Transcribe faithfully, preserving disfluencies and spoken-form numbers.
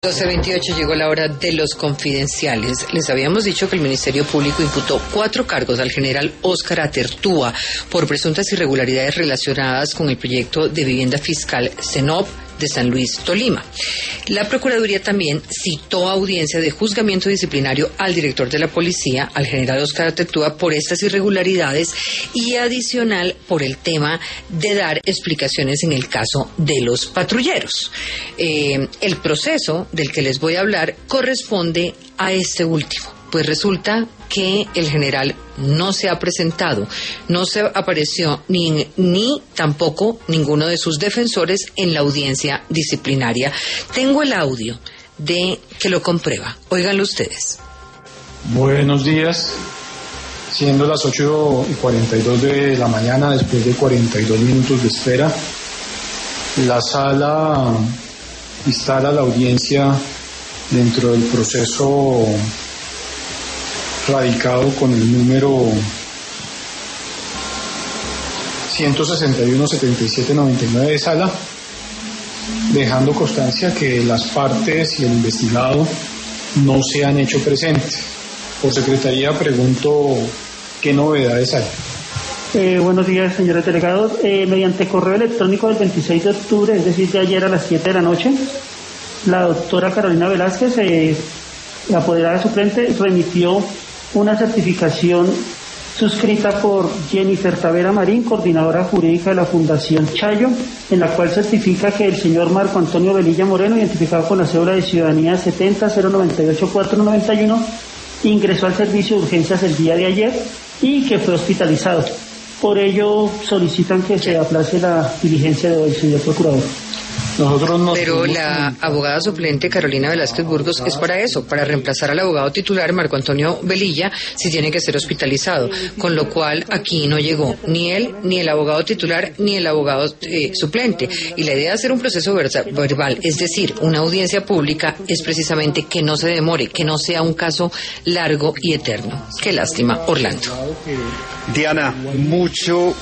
doce veintiocho llegó la hora de los confidenciales. Les habíamos dicho que el Ministerio Público imputó cuatro cargos al general Óscar Atertúa por presuntas irregularidades relacionadas con el proyecto de vivienda fiscal CENOP de San Luis, Tolima. La Procuraduría también citó audiencia de juzgamiento disciplinario al director de la policía, al general Óscar Atertúa, por estas irregularidades y adicional por el tema de dar explicaciones en el caso de los patrulleros. Eh, el proceso del que les voy a hablar corresponde a este último. Pues resulta que el general no se ha presentado, no se apareció ni, ni tampoco ninguno de sus defensores en la audiencia disciplinaria. Tengo el audio de que lo comprueba. Óiganlo ustedes. Buenos días. Siendo las ocho y cuarenta y dos de la mañana, después de cuarenta y dos minutos de espera, la sala instala la audiencia dentro del proceso radicado con el número ciento sesenta y uno setenta y siete noventa y nueve de sala, dejando constancia que las partes y el investigado no se han hecho presentes. Por secretaría pregunto qué novedades hay. Eh, buenos días, señores delegados. Eh, mediante correo electrónico del veintiséis de octubre, es decir, de ayer a las siete de la noche, la doctora Carolina Velázquez, eh, la apoderada suplente, remitió una certificación suscrita por Jennifer Tavera Marín, coordinadora jurídica de la Fundación Chayo, en la cual certifica que el señor Marco Antonio Velilla Moreno, identificado con la cédula de ciudadanía setenta cero noventa y ocho cuatro noventa y uno, ingresó al servicio de urgencias el día de ayer y que fue hospitalizado. Por ello solicitan que se aplace la diligencia de hoy, señor procurador. Nosotros nos Pero la abogada suplente Carolina Velázquez Burgos es para eso, para reemplazar al abogado titular Marco Antonio Velilla si tiene que ser hospitalizado, con lo cual aquí no llegó ni él, ni el abogado titular, ni el abogado eh, suplente. Y la idea de hacer un proceso versa, verbal, es decir, una audiencia pública, es precisamente que no se demore, que no sea un caso largo y eterno. Qué lástima, Orlando. Diana, mucho